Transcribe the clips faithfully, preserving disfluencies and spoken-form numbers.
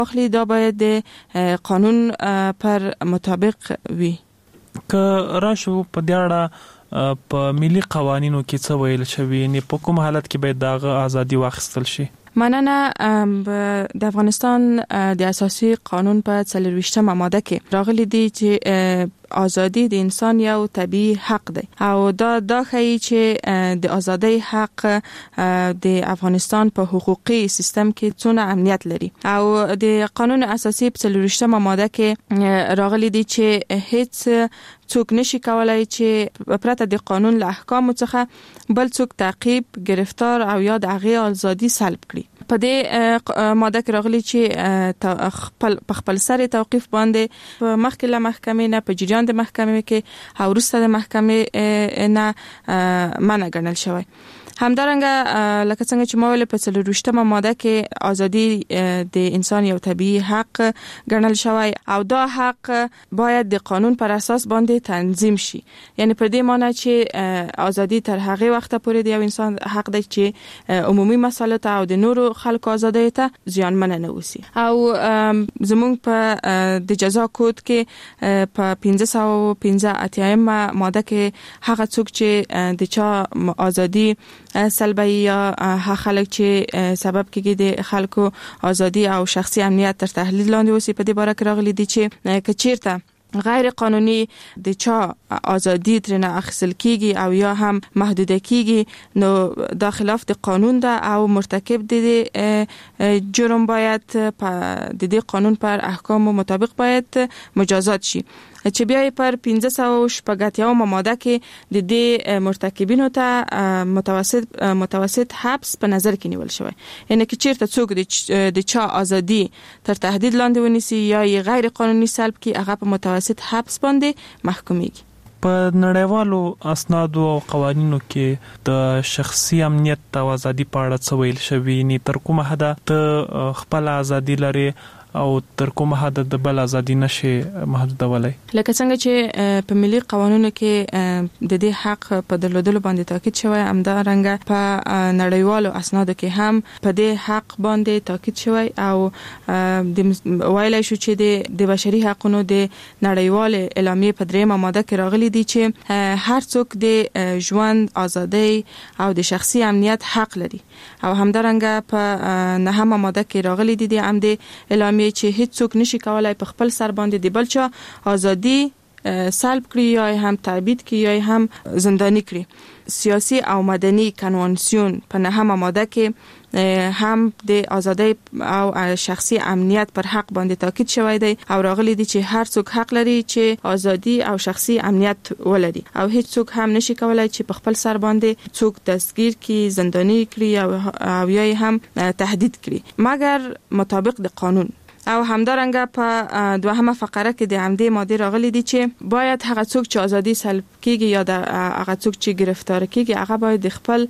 اخلي دا باید د قانون پر مطابق وي. که راشو په دې اړه په ملي قوانینو کې څه ویل شوی نه په کوم حالت کې باید دغه ازادي واخیستل شي؟ مننه. د افغانستان د اساسي قانون په څلور ویشتمه ماده کې راغلي دي چې ازادي د انسان یو طبيعي حق دی او دا دا ښیي چې د ازادۍ حق د افغانستان په حقوقي سیستم کې څونه اهمیت لري او د قانون اساسي په څلور ویشتمه ماده کې راغلي دي چې هیڅ څوک نشي کولای چې پرته د قانون له احکامو څخه بل څوک تعقیب، گرفتار او یا د هغې ازادي سلب کړي. په دې ماده کې راغلي چې خپل خپل سره توقيف باندې په مخکې له محکمې نه په جریان د محکمې کې او وروسته د محکمې نه منع ګڼل شوی. همدارنګه لکه څنګه چې ما ویل په څلور ویشتمه ماده کې ازادي د انسان یو طبيعي حق ګڼل شوی او دا حق باید د قانون پر اساس باندې تنظیم شي. یعنی په دې معنی چې ازادي تر هغه وخت پورې د یو انسان حق دی چې عمومي مسایل ته او د نورو خلکو ازادۍ ته زیانمن نه وسی. او زموږ په د جزا کود کې په پنځه سوه پنځه اتیا ماده کې هغه څوک چې د چا ازادي سلبي یا هغه خلک چې سبب کېږي د خلکو ازادي او شخصي امنیت تر تحلیل لاندې وسی په دې باره کې راغلي دي چې کچیرته غیر قانوني د چا ازادي ترنه اخیستل کیږي او یا هم محدود کیږي نو دا خلاف د قانون ده او مرتکب د جرم باید په د دې قانون پر احکام مطابق باید مجازات شي. چې بیا پر پنځه سوه شپږ اتیا ماده کې د دې مرتکبینو ته متوسط متوسط حبس په نظر کې نیول شوی. یعنی چې چیرته څوک د چا ازادي تر تهدید لاندې ونیسي یا غیر قانوني سلب کی هغه په متوسط حبس باندې محکومیږي. په نړیوالو اسنادو او قوانینو کې د شخصي امنیت او ازادي په اړه څه ویل شوی نه تر کومه حد ته خپل ازادي لري او تر کومه حد د بل ازادي نشي محدودولای. لکه څنګه چې په ملي قوانینو کې د دې حق په درلودلو باندې تاکید شوی، همدارنګه په نړیوالو اسنادو کې هم په دې حق باندې تاکید شوی او د ویلای شو چې د بشري حقوقو د نړیوال اعلامیه په دریمه ماده کې راغلي دي چې هر څوک د ژوند ازادي او د شخصي امنیت حق لري او همدارنګه په نهمه ماده کې راغلي دي د عمد اعلامیه چې هیڅ څوک نشي کولای په خپل سر باندې د بل چا ازادي سلب کړي یا هم تعبید کړي یا هم زندانی کړي. سیاسی او مدني کنوانسیون په نهمه ماده کې هم د ازادي او شخصي امنیت پر حق باندې تاکید شوی دی او راغلي دي چې هر څوک حق لري چې ازادي او شخصي امنیت ولري او هیڅ څوک هم نشي کولای چې په خپل سر باندې څوک دستگیر کړي، زندانی کړي او یا هم تهدید کړي مګر مطابق د قانون. او همدارنګه په دوهمه فقره کې د عمدې ماده راغلي دي چې باید هغه څوک چې ازادي سلب کیږي یا د هغه څوک چې گرفتار کیږي هغه باید د خپل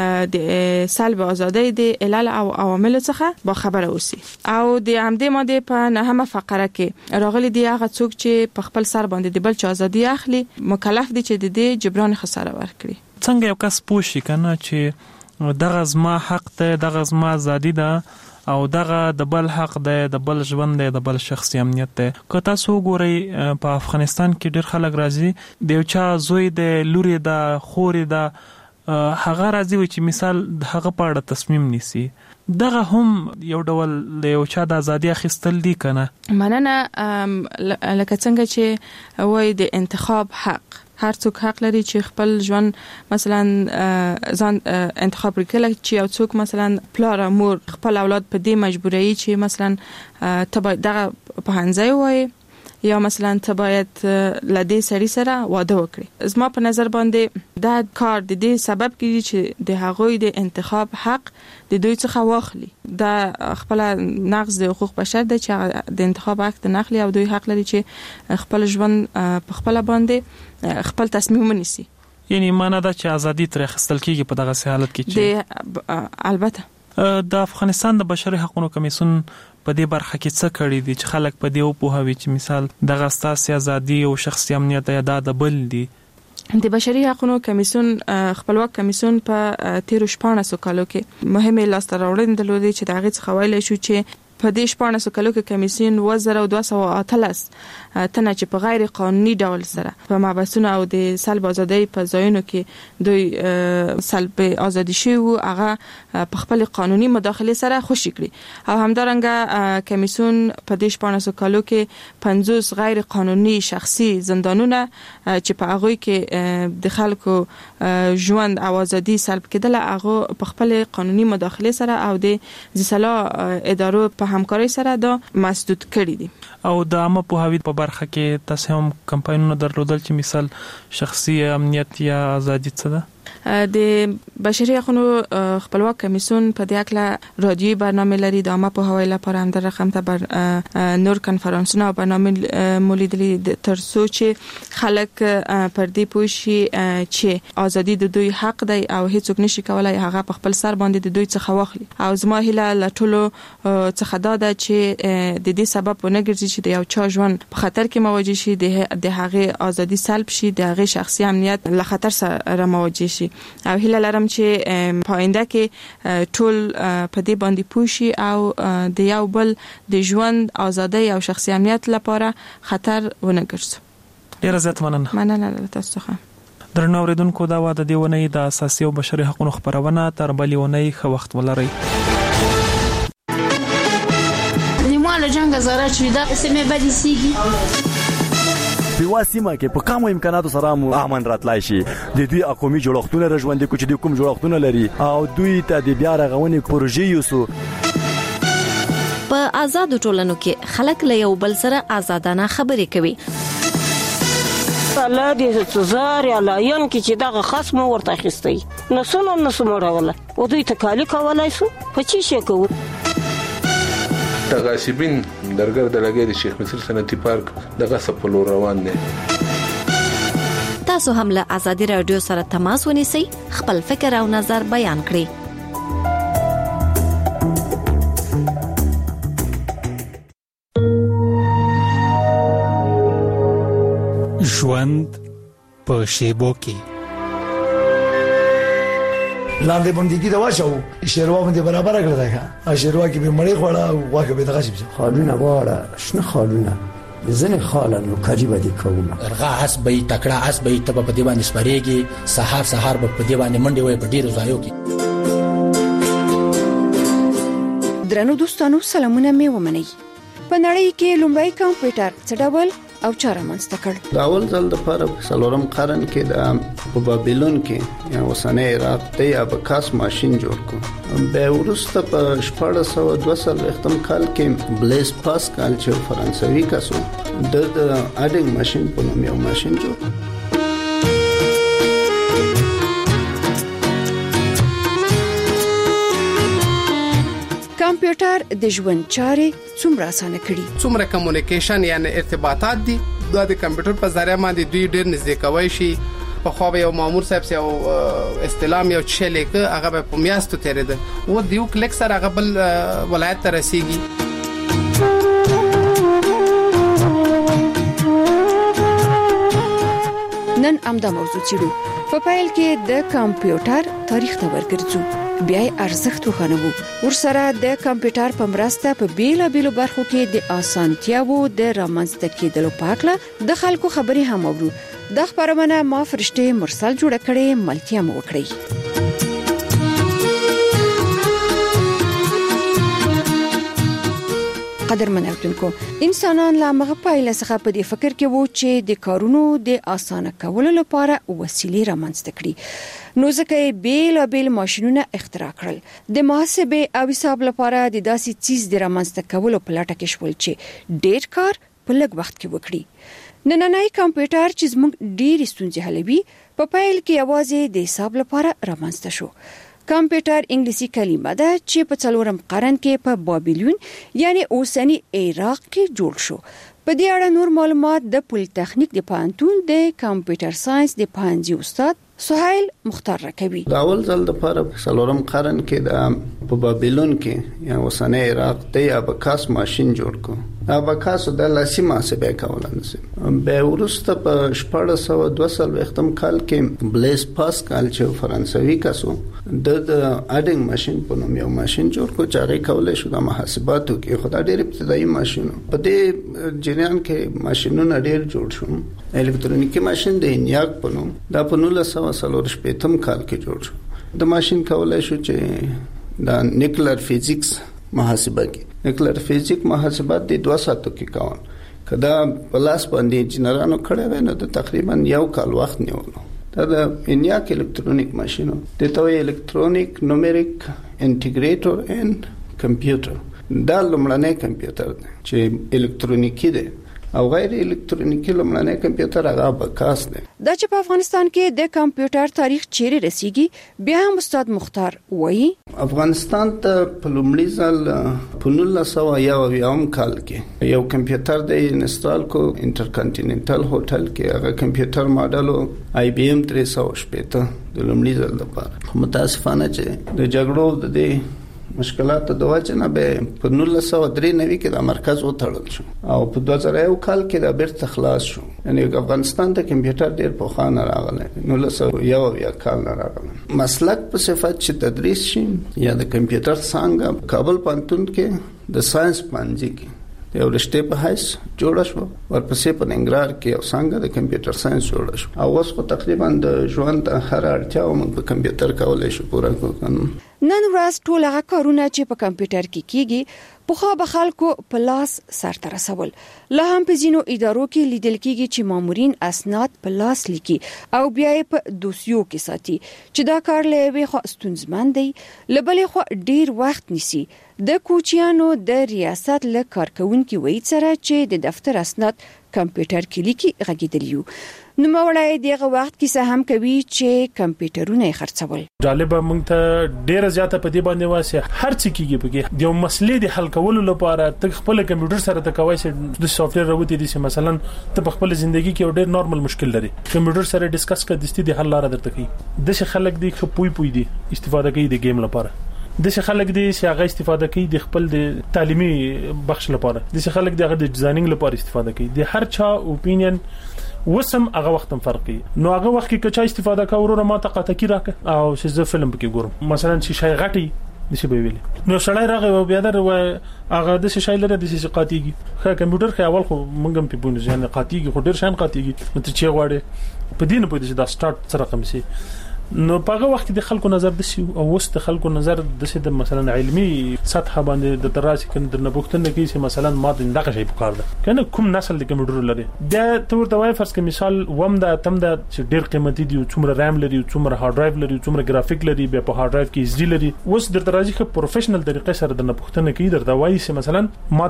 د سلب ازادي د علل او عوامل څخه با خبره اوسي. او د عمدې ماده په نهمه فقره کې راغلي دي هغه څوک چې په خپل سر باندې د بل چا ازادي اخلي مکلف دي چې د دې جبران خساره ورکړي. څنګه یو کس پوښي کنه چې دغه زما حق ته دغه زما ازادي ده او دغه د بل حق دی، د بل ژوند دی، د بل شخصي امنیت دی. که تاسو وګورئ په افغانستان کې ډېر خلک راځي د یو چا زوی دی، لوري ده، خوري ده، هغه راځي وي چې مثال د هغه په اړه تصمیم نیسي. دغه هم یو ډول د یو چا د ازادي اخیستل دي کنه. مننه. لکه څنګه چې وایي د انتخاب حق هر څوک حق لري چې خپل ژوند مثلا ځان انتخاب وکړي چې یو څوک مثلا پلار مور خپل اولاد په دې مجبوري چې مثلا تبع دغه په هنځي وای یا مثلا ته باید لدې سړي سره واده وکړي. زما په نظر باندې دا کار د دې سبب کیږي چې د هغوی د انتخاب حق د دوی څخه واخلي. دا خپل نقض د حقوق بشر د چې د انتخاب حق د نخلي او دوی حق لري چې خپل ژوند په خپل باندې خپل تصمیم ونیسي. یعنی معنا دا چې ازادي تر اخیستل کیږي په دغه حالت کې چې البته د افغانستان د بشري حقوقو کمیسیون په دې برخه کې څه کړی دي چې خلک په دې وپوهوي چې مثال دغه ستاسو ازادي او شخصي امنیت یا د بل دي. د بشري حقوقو کمیسیون خپلواک کمیسیون په تیر شپږ کالو کې مهمه لاسته راوړنې درلودې چې د هغه څخه ویل شو چې په دې شپاړس کلو کې کمیسیون وزره او دوه سوه اتلس تنه چې په غیر قانوني ډول سره په محبسونو او د سلب ازادۍ په ځایونو کې دوی سلب ازادي شي او هغه په خپل قانوني مداخله سره خوشي کړي او همدارنګه کمیسیون په دې شپاړس کلو کې پنځوس غیر قانوني شخصي زندانونه چې په هغه کې د خلکو ژوند او ازادي سلب کېدل هغه په خپل قانوني مداخله سره او د ځسلا ادارو په همکاري سره دا مسدود کړی دي. او د عامه پوهاوی په برخه کې تاسو هم کمپاینونه درلودل چې مثال شخصي امنیت یا ازادي څه ده؟ د بشري حقوقو خپلواک کمیسیون په دې اړه رادیوي برنامه لري د عامه پوهاوی لپاره هم در رقم ته بر نور کنفرانسونه او برنامه مولیدلي تر څو چې خلک پر دې پوه شي چې ازادي د دوی حق دی او هیڅوک نشي کولای هغه په خپل سر باندې د دوی څخه واخلي او زما هیله لټولو څخه دا ده چې د دې سبب ونه ګرځي چې د یو چا ژوند په خطر کې مواجه شي د هغه ازادي سلب شي د هغه شخصي امنیت له خطر سره مواجه شي او هیله لرم چې پاینده کې ټول په دې باندې پوښي او د یو بل د ژوند ازادي او شخصي امنیت لپاره خطر ونه ګرځي. ډیره زیات مننه. مننه تاسو ته. درنو اوریدونکو دا واده دی ونی د اساسي او بشري حقوقو خبرونه تر بلې ونی خو وخت ولري. نیمه جنگ زاره چې دا سمې بدې سیږي په واسمه کې په کومو امکاناتو سره مو امن راتلای شي د دوی اقومي جوړښتونه رژوندې کوچ د کوم جوړښتونه لري او دوی ته د بیا رغونې پروژې یوسو. په آزاد ټولنو کې خلک له یو بل سره آزادانه خبرې کوي. الله دې څزار یا لاین کې چې دغه خصم ورته اخیستي نو څنګه نو سموروله او دوی تکالی کولای شو په چی شي کوو. تغاسبین درګر د لګي د شیخ مصر صنعتي پارک دغه سپلو روان دي. تاسو هم له آزادي رادیو سره تماس ونیسئ خپل فکر او نظر بیان کړئ. ژوند په شیبو کې لاندې باندې کې دا واچو شیروا باندې برابر کړل دا شیروا کې به مړی خوړه او واکه به دغه شي خالونه واړه شنه خالونه زنه خاله نو کاجی باندې کومه ارغا اس به تکړه اس به تب په دی باندې سپریږي سحر سحر په دی باندې منډي وای په ډیرو ځایو کې. درنو دوستانو سلامونه مې ومنئ. په نړۍ کې لومړی کمپیوټر څه ډول او چاره منځته کړ؟ د اول ځل د پاره په څلورم قرن کې د بابلون کې یا اوسنۍ عراق د ابکاس ماشين جوړ کړ. به ورسته په شپږ سوه دوه څلوېښتم کال کې بلیز پاسکال چې فرانسوي کسو د اډینګ ماشين په نوم یو ماشين جوړ کړ. کمپیوټر د ژوند چارې څومره اسانه کړي؟ څومره کمیونیکیشن یعنی ارتباطات دي دا د کمپیوټر په ذریعہ باندې دوی ډېر نږدې کوي شي. په خو به یو مامور صاحب سي او استلام یو چې لیکه هغه په میاستو تیرېده و دیو کلیک سره هغه بل ولایت ته رسیږي. نن امدا موضوع چیرو په پایل کې د کمپیوټر تاریخ ته ورګرځو بیا ارزښت وخنوو ورسره د کمپیوټر په مرسته په بیلا بیلو برخو کې د اسانتیاو د رامنځته کېدلو په اړه د خلکو خبرې هم اورو. د خبرونه ما فرشته مرسل جوړ کړي ملتیا مو وکړي. قدرمن اوریدونکو انسانان لا مغه پایله څخه په دې فکر کې وو چې د کارونو د اسانه کولو لپاره وسیلې رامنځته کړي نو ځکه بیل بیل ماشينونه اختراع کړل. د محاسبه او حساب لپاره د داسې چیز د رامنځته کولو په لټه کې شول چې ډېر کار په لږ وخت کې وکړي. نننۍ کمپیوټر چې موږ ډېر ستونزې حلوي په پایل کې یوازې د حساب لپاره رامنځته شو. کمپیوټر انګلیسي کلمه ده چې په څلورم قرن کې په بابلون یعنی اوسنی عراق کې جوړ شو. په دې اړه نور معلومات د پولیټیکنیک د پانتون د کمپیوټر ساينس د پانځي استاد سهیل مختار رکوي. د اول ځل د لپاره څلورم قرن کې د په بابلون کې یا اوسنۍ عراق د اباکاس ماشين جوړ کو. اباکاس د لاسي محاسبه کولای به ورسته په شپږ سوه دوه څلوېښتم کال کې بلیس پاسکال چې فرانسوي کسو د اډینګ ماشين په نوم یو ماشين جوړ کو چې هغه کولای شو د محاسباتو کې خدای ډېر ابتدایي ماشين په دې جریان کې ماشينونه ډېر جوړ شو. الکترونیکی ماشين د انیاک په نوم د په نولس سوه څلور شپېتم کال کې جوړ شو. د ماشين کولای شو چې د نیوکلیر فزیکس محاسبه کې نیوکلیر فزیک محاسبات د دوه ساعتو کې کاون کدا پلاس باندې انجنیرانو کړه ویني د تقریبا یو کال وخت نیولو. دا د انیاک الکترونیک ماشين د توې الکترونیک نومریک انټیګریټر اند کمپیوټر دا لومړنی کمپیوټر دی چې الکترونیکی دی او غیر الکترونیکی لومړنی کمپیوټر هغه اباکاس دی. دا چې په افغانستان کې د کمپیوټر تاریخ چیرې رسیږي بیا هم استاد مختار وایي افغانستان ته په لومړي ځل په نولس سوه یو اویایم کال کې یو کمپیوټر د انسټال کو انټرکانټیننټل هوټل کې هغه کمپیوټر ماډل آی بی ایم درې سوه شپېته د لومړي ځل لپاره متاسفانه چې د جګړو د دې مشکلات د وجه نه به په نولس سوه درې نوي کې د مرکز وتړل شو او په دوه زره یو کال کې د بیرته خلاص شو. یعنی افغانستان ته کمپیوټر ډیر په خانه راغلی نولس سوه یو اویا کال نه راغلی. مسلک په صفت چې تدریس شي یا د کمپیوټر څنګه کابل پوهنتون کې د ساينس پانځي کې یو رشته په حیث جوړ شو ورپسې په ننګرهار کې یو څنګه د کمپیوټر ساينس جوړ شو او اوس په تقریبا د ژوند هر اړتیا موږ په کمپیوټر کولای شو پوره کوو. نن ورځ ټول هغه کارونه چې په کمپیوټر کې کیږي په خو به خلکو په لاس سرته رسول. لا هم په ځینو ادارو کې لیدل کیږي چې مامورین اسناد په لاس لیکي او بیا یې په دوسیو کې ساتي چې دا کار له یوې خوا ستونزمن دی لبلې خو ډیر وخت نیسي. د کوچیانو د ریاست له کارکونکو وایي سره چې د دفتر اسناد کمپیوټر کې لیکي غږیدلیو. نو مولای دغه وخت کې هم کوي چې کمپیوټرونه خرڅول. جالب مونږ ته ډیره زیاته په دې باندې واسه هر څه کیږي په یو مسلې د حل کولو لپاره ته خپل کمپیوټر سره ته کوي چې د سافټویر راوتی دي چې مثلا ته په خپل ژوندۍ کې یو ډیر نارمل مشکل لري کمپیوټر سره ډیسکس کړه د ستې د حل لاره درته کوي. د څه خلک دي خپوي پوي دي استفاده کوي د گیم لپاره د څه خلک دي چې هغه استفاده کوي د خپل د تعلیمي بخش لپاره د څه خلک دي هغه د ډیزاینینګ لپاره استفاده کوي. د هر چا اوپینین وسم هغه وخت هم فرق کوي. نو هغه وخت کې کچا استفاده کوي ما ته قطه کی راکه او چې زه فلم پکې ګورم مثلا چې شای غټي نشي به ویلي نو سړی راغی او بیا در هغه د شای لره د سې قاتیږي خو کمپیوټر خو اول خو مونږ هم په بونځ یعنی قاتیږي خو ډیر شان قاتیږي نو ته چې غواړي په دین په دې دا سٹارټ سره کوم شي نو په هغه وخت د خلکو نظر د سی او وست خلکو نظر د سي د مثلا علمي سطح باندې د تراسي کنه د نبوختنه کې چې مثلا ما د دغه شی په کار ده کنه کوم نسل د کمپیوټر لري د تور د وای فرض کې مثال وم د تم د ډیر قیمتي دي څومره رام لري څومره هارد ډرایو لري څومره ګرافیک لري به په هارد ډرایو کې اس ډي لري وس د تراسي په پروفیشنل طریقې سره د نبوختنه کې در د وای سي مثلا ما